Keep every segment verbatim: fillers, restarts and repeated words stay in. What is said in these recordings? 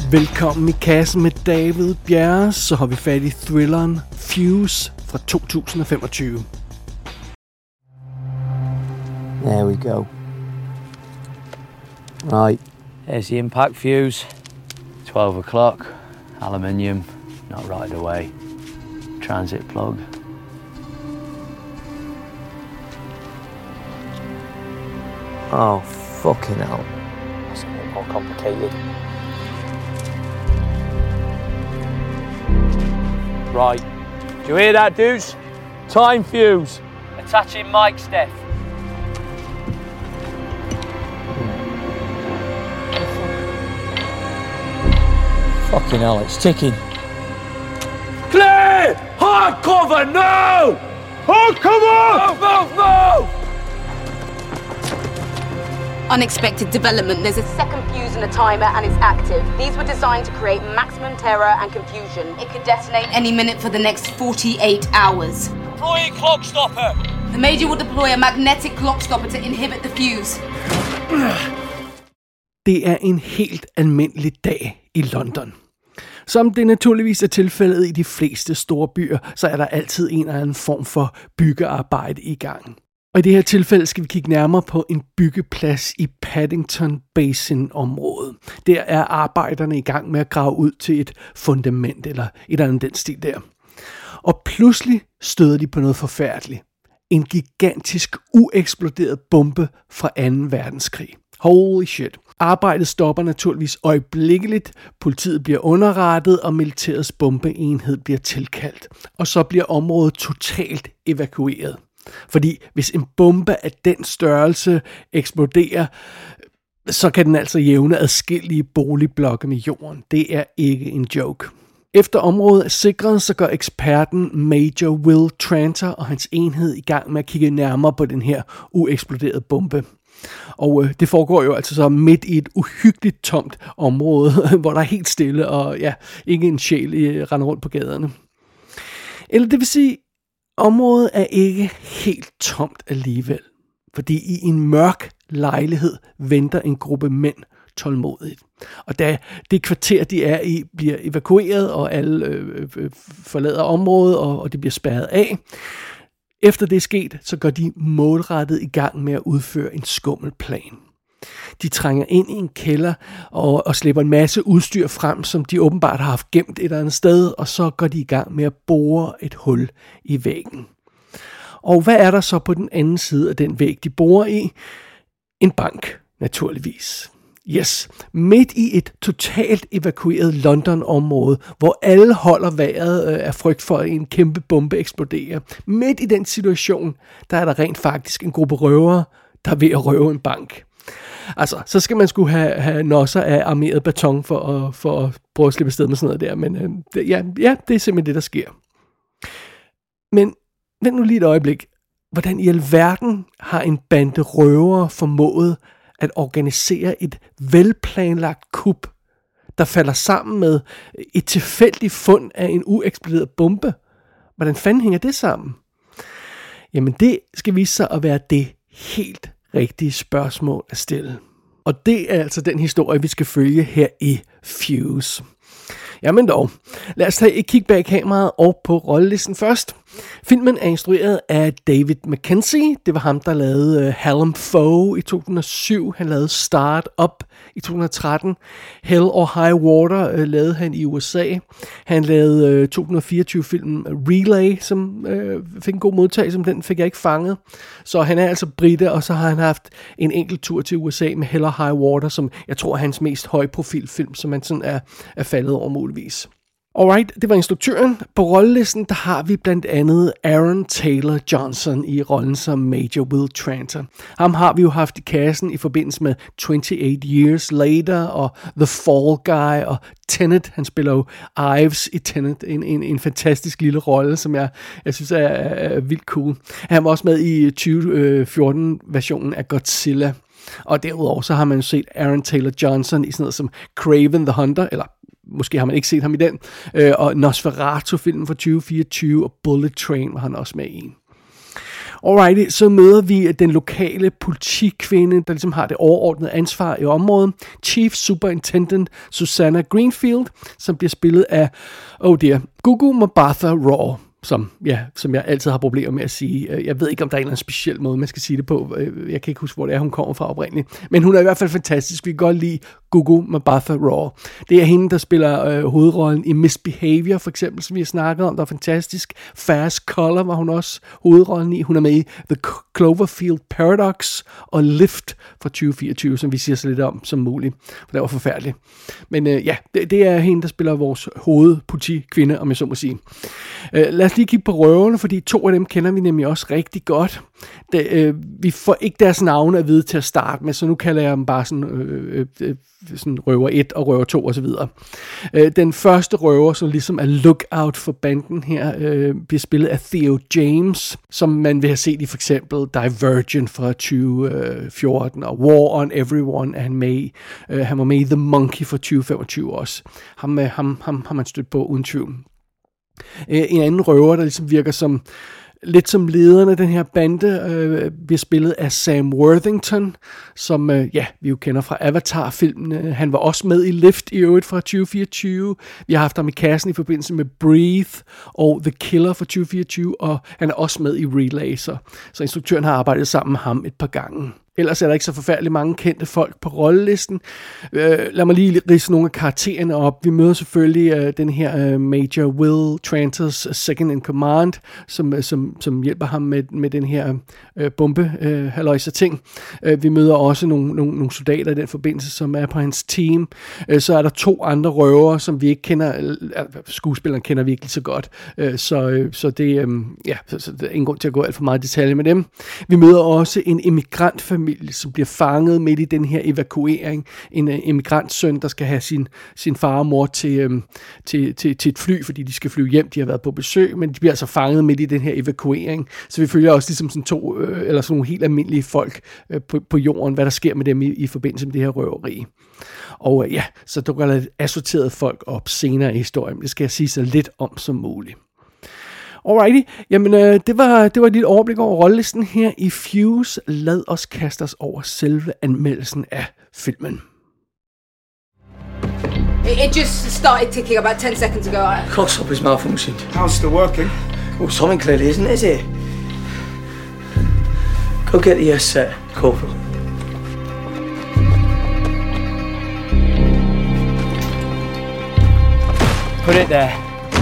Velkommen i kassen med David Bjerre, så har vi fat i thrilleren Fuse fra to tusind og femogtyve. There we go. Right. There's the impact fuse. twelve o'clock. Aluminium. Not right away. Transit plug. Oh, fucking hell. That's a bit more complicated. Right. Do you hear that, dudes? Time fuse. Attaching mic, Steph. Fucking hell, it's ticking. Clear! Hard cover now! Hard cover! Move, move, move! Unexpected development. There's a second fuse in the timer and it's active. These were designed to create maximum terror and confusion. It could detonate any minute for the next forty-eight hours. Deploying clock stopper. The Major will deploy a magnetic clock stopper to inhibit the fuse. Det er en helt almindelig dag i London. Som det naturligvis er tilfældet i de fleste store byer, så er der altid en eller anden form for byggearbejde i gang. Og i det her tilfælde skal vi kigge nærmere på en byggeplads i Paddington Basin-området. Der er arbejderne i gang med at grave ud til et fundament eller et eller andet den stil der. Og pludselig støder de på noget forfærdeligt. En gigantisk ueksploderet bombe fra anden verdenskrig. Holy shit. Arbejdet stopper naturligvis øjeblikkeligt, politiet bliver underrettet, og militærets bombeenhed bliver tilkaldt. Og så bliver området totalt evakueret. Fordi hvis en bombe af den størrelse eksploderer, så kan den altså jævne adskillige boligblokke med jorden. Det er ikke en joke. Efter området er sikret, så går eksperten Major Will Tranter og hans enhed i gang med at kigge nærmere på den her ueksploderede bombe. Og øh, det foregår jo altså så midt i et uhyggeligt tomt område, hvor der er helt stille og ja, ikke en sjæl i, render rundt på gaderne. Eller det vil sige, området er ikke helt tomt alligevel, fordi i en mørk lejlighed venter en gruppe mænd tålmodigt. Og da det kvarter, de er i, bliver evakueret, og alle øh, øh, forlader området, og, og det bliver spærret af, efter det er sket, så går de målrettet i gang med at udføre en skummel plan. De trænger ind i en kælder og, og slipper en masse udstyr frem, som de åbenbart har haft gemt et eller andet sted, og så går de i gang med at bore et hul i væggen. Og hvad er der så på den anden side af den væg, de borer i? En bank, naturligvis. Yes, midt i et totalt evakueret London-område, hvor alle holder vejret øh, af frygt for, at en kæmpe bombe eksploderer. Midt i den situation, der er der rent faktisk en gruppe røvere, der er ved at røve en bank. Altså, så skal man skulle have, have nosser af armeret beton for at, for at prøve at slippe afsted med sådan noget der. Men øh, det, ja, ja, det er simpelthen det, der sker. Men vent nu lige et øjeblik. Hvordan i alverden har en bande røvere formået at organisere et velplanlagt kup, der falder sammen med et tilfældigt fund af en ueksploderet bombe? Hvordan fanden hænger det sammen? Jamen det skal vise sig at være det helt rigtige spørgsmål at stille. Og det er altså den historie, vi skal følge her i Fuse. Jamen dog, lad os tage et kig bag kameraet og på rollelisten først. Filmen er instrueret af David Mackenzie. Det var ham, der lavede uh, Hallam Foe i to tusind og syv. Han lavede Start Up i to tusind og tretten. Hell or High Water uh, lavede han i U S A. Han lavede uh, to tusind og fireogtyve-filmen Relay, som uh, fik en god modtagelse, som den fik jeg ikke fanget. Så han er altså brite, og så har han haft en enkelt tur til U S A med Hell or High Water, som jeg tror er hans mest højprofilfilm, som man sådan er, er faldet over muligvis. Alright, det var instruktøren. På rollelisten, der har vi blandt andet Aaron Taylor Johnson i rollen som Major Will Tranter. Ham har vi jo haft i kassen i forbindelse med twenty-eight Years Later og The Fall Guy og Tenet. Han spiller jo Ives i Tenet, en, en, en fantastisk lille rolle, som jeg, jeg synes er, er vildt cool. Han var også med i tyve fjorten-versionen af Godzilla. Og derudover så har man jo set Aaron Taylor Johnson i sådan noget som Kraven the Hunter, eller måske har man ikke set ham i den, øh, og Nosferatu-filmen fra tyve fireogtyve og Bullet Train var han også med i. Alrighty, så møder vi den lokale politikvinde, der ligesom har det overordnede ansvar i området. Chief Superintendent Susanna Greenfield, som bliver spillet af, oh dear, Gugu Mbatha-Raw. Som, ja, som jeg altid har problemer med at sige. Jeg ved ikke, om der er en eller anden speciel måde, man skal sige det på. Jeg kan ikke huske, hvor det er, hun kommer fra oprindeligt. Men hun er i hvert fald fantastisk. Vi kan godt lide Gugu Mbatha-Raw. Det er hende, der spiller øh, hovedrollen i Misbehavior, for eksempel, som vi har snakket om. Der er fantastisk. Fast Color var hun også hovedrollen i. Hun er med i The Cloverfield Paradox og Lift fra tyve fireogtyve, som vi siger så lidt om som muligt. For det var forfærdeligt. Men øh, ja, det, det er hende, der spiller vores hovedpolitikvinde, om jeg så må sige. Øh, lad os lige kigge på røverne, fordi to af dem kender vi nemlig også rigtig godt. Det, øh, vi får ikke deres navne at vide til at starte med, så nu kalder jeg dem bare sådan, øh, øh, sådan røver et og røver to og så videre. Øh, den første røver, som ligesom er lookout for banden her, øh, bliver spillet af Theo James, som man vil have set i for eksempel Divergent fra tyve fjorten og War on Everyone er han med i. Øh, han var med i The Monkey fra tyve femogtyve også. Ham, øh, ham, ham har man stødt på uden tvivl. En anden røver, der ligesom virker som lidt som lederen af den her bande, øh, bliver spillet af Sam Worthington, som øh, ja, vi jo kender fra Avatar-filmen. Han var også med i Lift i øvrigt fra tyve fireogtyve. Vi har haft ham i kassen i forbindelse med Breathe og The Killer fra tyve fireogtyve, og han er også med i Relay, så, så instruktøren har arbejdet sammen med ham et par gange. Ellers er der ikke så forfærdeligt mange kendte folk på rollelisten. Øh, lad mig lige ridse nogle af karaktererne op. Vi møder selvfølgelig øh, den her øh, Major Will Tranters second in command, som, øh, som, som hjælper ham med, med den her øh, bombe øh, halløjse ting. Øh, vi møder også nogle, nogle, nogle soldater i den forbindelse, som er på hans team. Øh, så er der to andre røvere, som vi ikke kender. Øh, skuespilleren kender vi ikke lige så godt. Øh, så, øh, så det øh, ja, så, så der er ingen grund til at gå alt for meget detalje med dem. Vi møder også en immigrantfamilie, som bliver fanget midt i den her evakuering. En uh, emigrantssøn, der skal have sin, sin far og mor til, um, til, til, til et fly, fordi de skal flyve hjem. De har været på besøg, men de bliver altså fanget midt i den her evakuering. Så vi følger også ligesom sådan to, uh, eller sådan nogle helt almindelige folk uh, på, på jorden, hvad der sker med dem i, i forbindelse med det her røveri. Og uh, ja, så dukker der assorterede folk op senere i historien. Det skal jeg sige så lidt om som muligt. Alrighty, jamen øh, det, var, det var et lille overblik over rollelisten her i Fuse. Lad os kaste os over selve anmeldelsen af filmen. It just started ticking about ten seconds ago. Clock stopper's malfunctioned. How's still working? Well, something clearly isn't, is it? Go get the S set, Corporal. Put it there.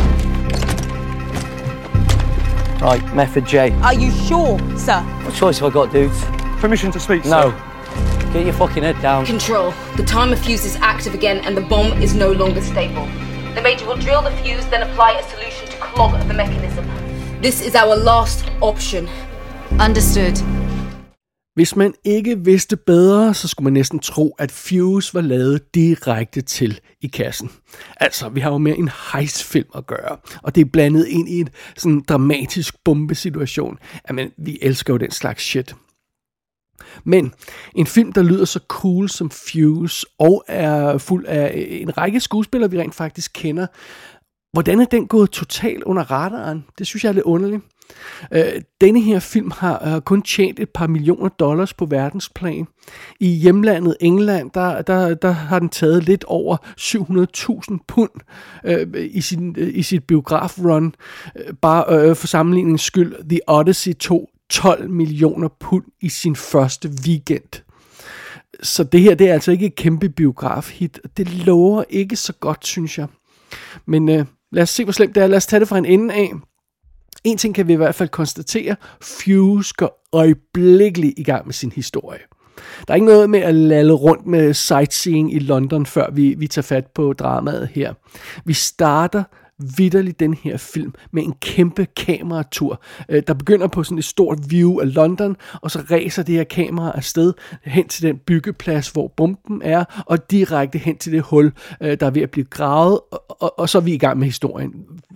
Right, method J. Are you sure, sir? What choice have I got, dudes? Permission to speak, No. sir. Get your fucking head down. Control. The timer fuse is active again and the bomb is no longer stable. The Major will drill the fuse, then apply a solution to clog the mechanism. This is our last option. Understood. Hvis man ikke vidste bedre, så skulle man næsten tro, at Fuse var lavet direkte til i kassen. Altså, vi har jo med en heistfilm at gøre, og det er blandet ind i en sådan dramatisk bombesituation. Jamen, vi elsker jo den slags shit. Men en film, der lyder så cool som Fuse, og er fuld af en række skuespillere, vi rent faktisk kender, hvordan er den gået totalt under radaren? Det synes jeg er lidt underligt. Øh, denne her film har øh, kun tjent et par millioner dollars på verdensplan. I hjemlandet England, der, der, der har den taget lidt over syv hundrede tusind pund øh, i, sin, øh, i sit biografrun. Øh, bare øh, for sammenligningens skyld, The Odyssey tog tolv millioner pund i sin første weekend. Så det her, det er altså ikke et kæmpe biografhit. Det lover ikke så godt, synes jeg. Men øh, lad os se, hvor slemt det er. Lad os tage det fra en ende af. En ting kan vi i hvert fald konstatere. Fuse går øjeblikkeligt i gang med sin historie. Der er ikke noget med at lalle rundt med sightseeing i London, før vi, vi tager fat på dramaet her. Vi starter vitterligt den her film med en kæmpe kameratur, der begynder på sådan et stort view af London, og så ræser det her kamera afsted hen til den byggeplads, hvor bomben er, og direkte hen til det hul, der er ved at blive gravet, og, og, og så er vi i gang med historien.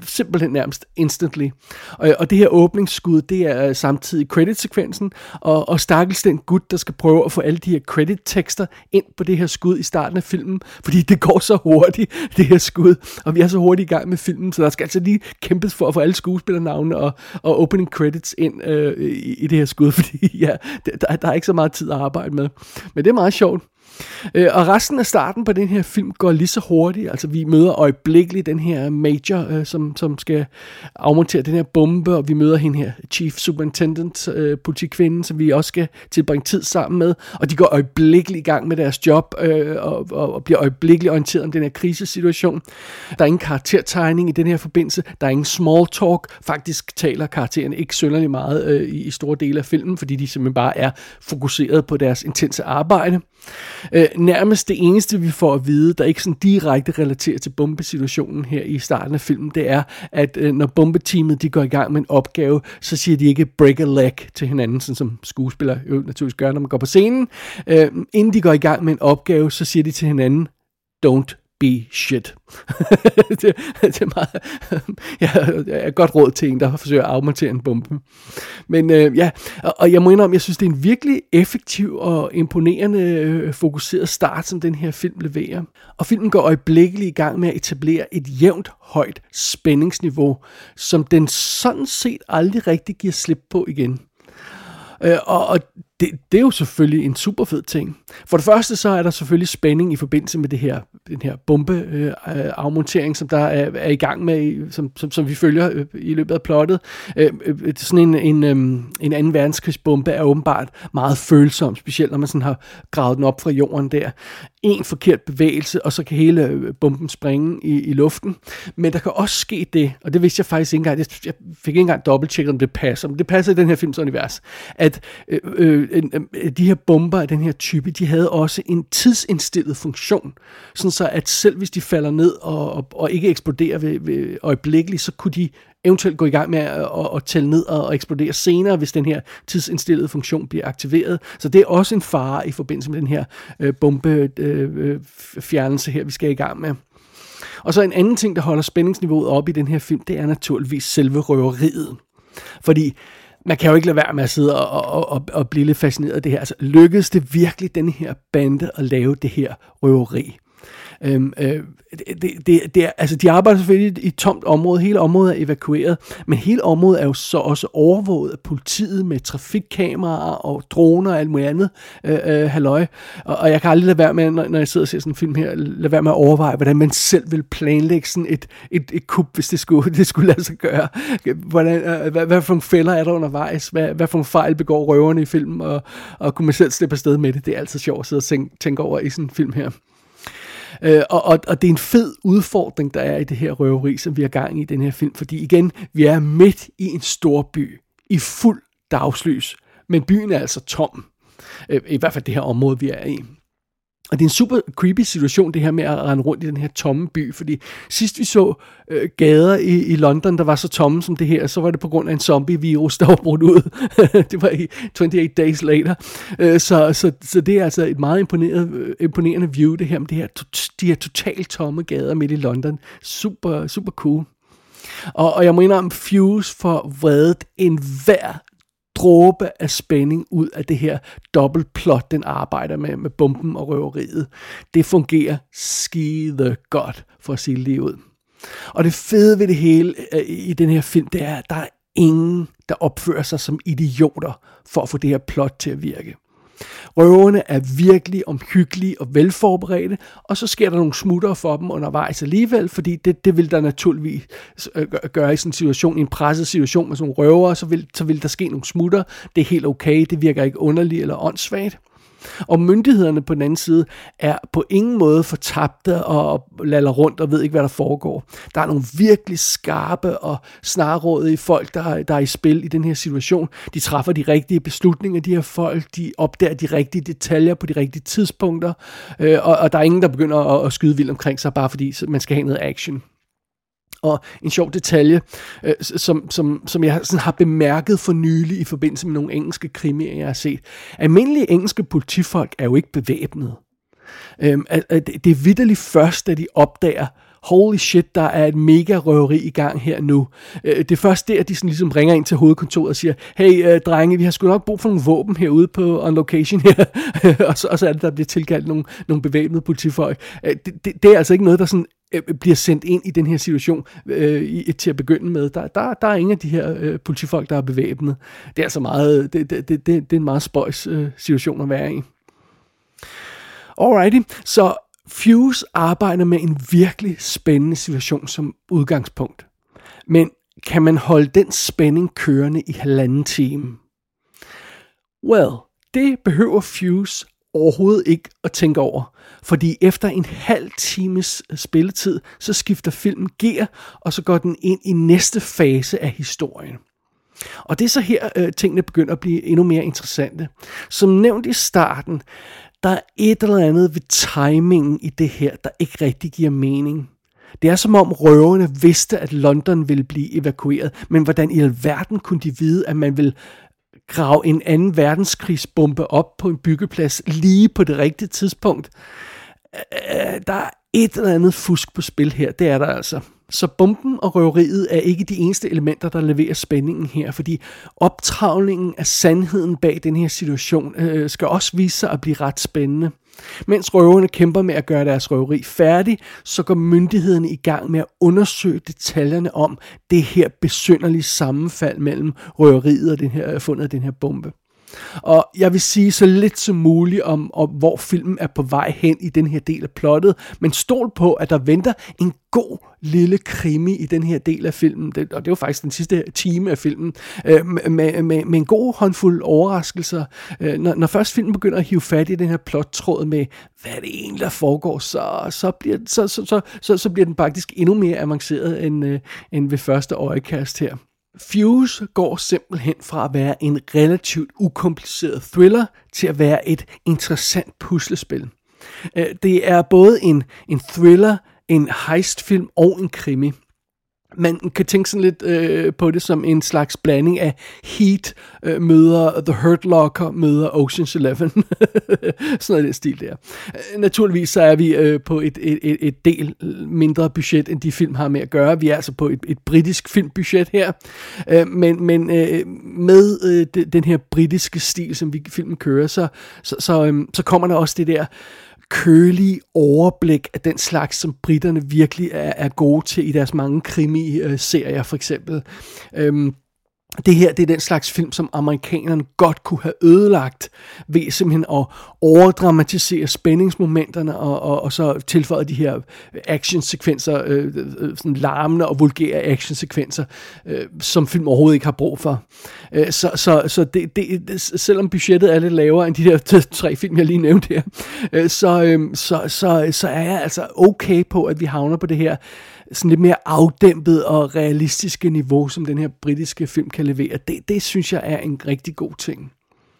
simpelthen nærmest instantly. Og, og det her åbningsskud, det er samtidig credit-sekvensen, og, og stakkels den gut, der skal prøve at få alle de her credit-tekster ind på det her skud i starten af filmen, fordi det går så hurtigt, det her skud, og vi er så hurtigt i gang med filmen, så der skal altså lige kæmpes for at få alle skuespillernavne og, og opening credits ind øh, i, i det her skud, fordi ja, der, der er ikke så meget tid at arbejde med. Men det er meget sjovt. Øh, og resten af starten på den her film går lige så hurtigt. Altså vi møder øjeblikkeligt den her major, øh, som, som skal afmontere den her bombe, og vi møder hende her chief superintendent, øh, politikvinden, som vi også skal tilbringe tid sammen med, og de går øjeblikkeligt i gang med deres job øh, og, og, og bliver øjeblikkeligt orienteret om den her krisesituation. Der er ingen karaktertegning i den her forbindelse, der er ingen small talk. Faktisk taler karaktererne ikke synderligt meget øh, i, i store dele af filmen, fordi de simpelthen bare er fokuseret på deres intense arbejde. Øh, nærmest det eneste, vi får at vide, der ikke sådan direkte relaterer til bombesituationen her i starten af filmen, det er, at øh, når bombeteamet de går i gang med en opgave, så siger de ikke break a leg til hinanden, sådan som skuespillere jo naturligvis gør, når man går på scenen. Øh, inden de går i gang med en opgave, så siger de til hinanden, don't be shit. det, det er meget, ja, jeg er godt råd til en, der forsøger at afmontere en bombe. Men øh, ja, og, og jeg må indrømme, jeg synes, det er en virkelig effektiv og imponerende øh, fokuseret start, som den her film leverer. Og filmen går øjeblikkeligt i gang med at etablere et jævnt højt spændingsniveau, som den sådan set aldrig rigtig giver slip på igen. Øh, og og det, det er jo selvfølgelig en super fed ting. For det første så er der selvfølgelig spænding i forbindelse med det her, den her bombeafmontering, øh, som der er, er i gang med, som, som, som vi følger øh, i løbet af plottet. Øh, øh, sådan en, en, øh, en anden verdenskrigsbombe er åbenbart meget følsom, specielt når man sådan har gravet den op fra jorden der. En forkert bevægelse, og så kan hele bomben springe i, i luften. Men der kan også ske det, og det vidste jeg faktisk ikke engang, jeg fik ikke engang dobbelttjekket, om det passer, men det passer i den her films univers, at øh, øh, de her bomber af den her type, de havde også en tidsindstillet funktion, sådan så at selv hvis de falder ned og, og, og ikke eksploderer ved, ved øjeblikkeligt, så kunne de eventuelt gå i gang med at, at, at tælle ned og, og eksplodere senere, hvis den her tidsindstillede funktion bliver aktiveret. Så det er også en fare i forbindelse med den her øh, bombefjernelse øh, her, vi skal i gang med. Og så en anden ting, der holder spændingsniveauet op i den her film, det er naturligvis selve røveriet. Fordi man kan jo ikke lade være med at sidde og, og, og, og blive lidt fascineret af det her. Altså, lykkedes det virkelig den her bande at lave det her røveri? Øhm, øh, det, det, det er, altså, de arbejder selvfølgelig i et tomt område. Hele området er evakueret, men hele området er jo så også overvåget af politiet med trafikkameraer og droner og alt muligt andet øh, øh, halløj. Og, og jeg kan aldrig lade være med, når, når jeg sidder og ser sådan en film her, lade være med at overveje, hvordan man selv vil planlægge sådan et, et, et kup, hvis det skulle, det skulle lade sig gøre. Hvordan, øh, hvad, hvad for nogle fælder er der undervejs? Hvad, hvad for nogle fejl begår røverne i filmen? Og, og kunne man selv slippe afsted med det? Det er altid sjovt at sidde og tænke, tænke over i sådan en film her. Øh, og, og, og det er en fed udfordring, der er i det her røveri, som vi har gang i den her film, fordi igen, vi er midt i en stor by, i fuld dagslys, men byen er altså tom, øh, i hvert fald det her område, vi er i. Og det er en super creepy situation, det her med at rende rundt i den her tomme by, fordi sidst vi så øh, gader i, i London, der var så tomme som det her, så var det på grund af en zombie-virus, der var brudt ud. Det var i toogtyve Days Later. Øh, så, så, så det er altså et meget imponerende, imponerende view, det her med det her, de her totalt tomme gader midt i London. Super, super cool. Og, og jeg mener om Fuse for vredet enhver dråbe af spænding ud af det her dobbeltplot, den arbejder med, med bomben og røveriet. Det fungerer skide godt, for at sige det lige ud. Og det fede ved det hele i den her film, det er, at der er ingen, der opfører sig som idioter for at få det her plot til at virke. Røverne er virkelig omhyggelige og velforberedte, og så sker der nogle smutter for dem undervejs alligevel, fordi det, det vil der naturligvis gøre i sådan en situation, i en presset situation med sådan nogle røvere, så vil, så vil der ske nogle smutter. Det er helt okay, det virker ikke underligt eller åndssvagt. Og myndighederne på den anden side er på ingen måde fortabte og laller rundt og ved ikke, hvad der foregår. Der er nogle virkelig skarpe og snarrådige folk, der, der er i spil i den her situation. De træffer de rigtige beslutninger, de her folk. De opdager de rigtige detaljer på de rigtige tidspunkter. Øh, og, og der er ingen, der begynder at, at skyde vildt omkring sig, bare fordi man skal have noget action. Og en sjov detalje, øh, som, som, som jeg sådan har bemærket for nylig i forbindelse med nogle engelske krimier, jeg har set. Almindelige engelske politifolk er jo ikke bevæbnet. Øh, det er vitterligt først, da de opdager, holy shit, der er et mega røveri i gang her nu. Øh, det er først der, de sådan ligesom ringer ind til hovedkontoret og siger, hey øh, drenge, vi har sgu nok brug for nogle våben herude på on location her. og, så, og så er det, der bliver tilkaldt nogle, nogle bevæbnede politifolk. Øh, det, det, det er altså ikke noget, der sådan øh, bliver sendt ind i den her situation øh, i, til at begynde med. Der, der, der er ingen af de her øh, politifolk, der er bevæbnet. Det er altså meget, det, det, det, det, det er en meget spøjs øh, situation at være i. Alrighty, så Fuse arbejder med en virkelig spændende situation som udgangspunkt. Men kan man holde den spænding kørende i halvanden time? Well, det behøver Fuse overhovedet ikke at tænke over, fordi efter en halv times spilletid, så skifter filmen gear, og så går den ind i næste fase af historien. Og det er så her, øh, tingene begynder at blive endnu mere interessante. Som nævnt i starten, der er et eller andet ved timingen i det her, der ikke rigtig giver mening. Det er som om røverne vidste, at London ville blive evakueret, men hvordan i alverden kunne de vide, at man ville grave en anden verdenskrigsbombe op på en byggeplads lige på det rigtige tidspunkt? Der er et eller andet fusk på spil her, det er der altså. Så bomben og røveriet er ikke de eneste elementer, der leverer spændingen her, fordi optravlingen af sandheden bag den her situation øh, skal også vise sig at blive ret spændende. Mens røverne kæmper med at gøre deres røveri færdig, så går myndighederne i gang med at undersøge detaljerne om det her besynderlige sammenfald mellem røveriet og den her, fundet af den her bombe. Og jeg vil sige så lidt som muligt om, om, hvor filmen er på vej hen i den her del af plottet, men stol på, at der venter en god lille krimi i den her del af filmen, det, og det var faktisk den sidste time af filmen, øh, med, med, med en god håndfuld overraskelser. Øh, når, når først filmen begynder at hive fat i den her plottråd med, hvad det egentlig der foregår, så, så, bliver, så, så, så, så, så bliver den faktisk endnu mere avanceret end, øh, end ved første øjekast her. Fuse går simpelthen fra at være en relativt ukompliceret thriller til at være et interessant puslespil. Det er både en, en thriller, en heistfilm og en krimi. Man kan tænke sådan lidt øh, på det som en slags blanding af Heat øh, møder The Hurt Locker møder Ocean's Eleven. Sådan noget det stil der. Naturligvis så er vi øh, på et, et, et del mindre budget, end de film har med at gøre. Vi er altså på et, et britisk filmbudget her. Øh, men men øh, med øh, den her britiske stil, som vi filmen kører, så, så, så, øh, så kommer der også det der kølige overblik af den slags, som britterne virkelig er, er gode til i deres mange krimi-serier, for eksempel. Øhm, det her, det er den slags film, som amerikanerne godt kunne have ødelagt ved simpelthen at overdramatisere spændingsmomenterne og, og, og så tilføje de her actionsekvenser, øh, øh, sådan larmende og vulgære actionsekvenser, øh, som film overhovedet ikke har brug for. Øh, så så, så det, det, selvom budgettet er lidt lavere end de der tre film, jeg lige nævnte her, øh, så, øh, så, så, så er jeg altså okay på, at vi havner på det her sådan lidt mere afdæmpet og realistiske niveau, som den her britiske film kan levere. Det, det synes jeg er en rigtig god ting.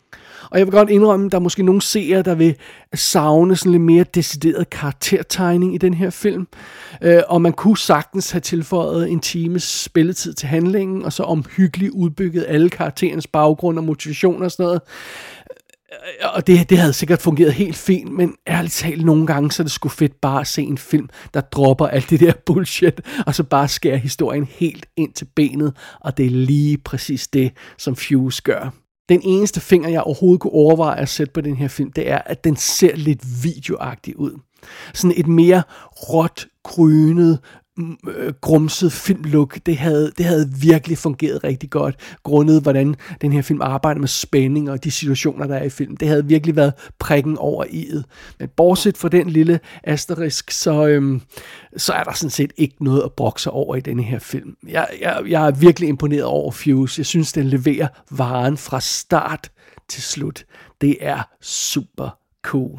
Og jeg vil godt indrømme, at der er måske nogle seere, der vil savne sådan lidt mere decideret karaktertegning i den her film. Øh, og man kunne sagtens have tilføjet en times spilletid til handlingen, og så omhyggeligt udbygget alle karakterens baggrund og motivation og sådan noget. Og det, det havde sikkert fungeret helt fint, men ærligt talt nogle gange, så er det sgu fedt bare at se en film, der dropper alt det der bullshit, og så bare skærer historien helt ind til benet, og det er lige præcis det, som Fuse gør. Den eneste finger, jeg overhovedet kunne overveje at sætte på den her film, det er, at den ser lidt videoagtig ud. Sådan et mere råt, grynet, grumset filmlook, det havde, det havde virkelig fungeret rigtig godt, grundet hvordan den her film arbejder med spænding og de situationer, der er i filmen. Det havde virkelig været prikken over i'et. Men bortset fra den lille asterisk, så, øhm, så er der sådan set ikke noget at brokse over i denne her film. Jeg, jeg, jeg er virkelig imponeret over Fuse. Jeg synes, den leverer varen fra start til slut. Det er super cool.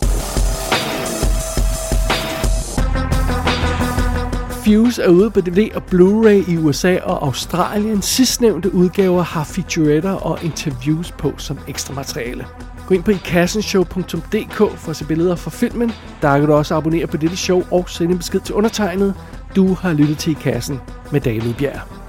Fuse er ude på D V D og Blu-ray i U S A og Australien. Sidstnævnte udgaver har featuretter og interviews på som ekstra materiale. Gå ind på i kassen show punktum d k for at se billeder fra filmen. Der kan du også abonnere på dette show og sende en besked til undertegnet. Du har lyttet til I Kassen med David Bjerg.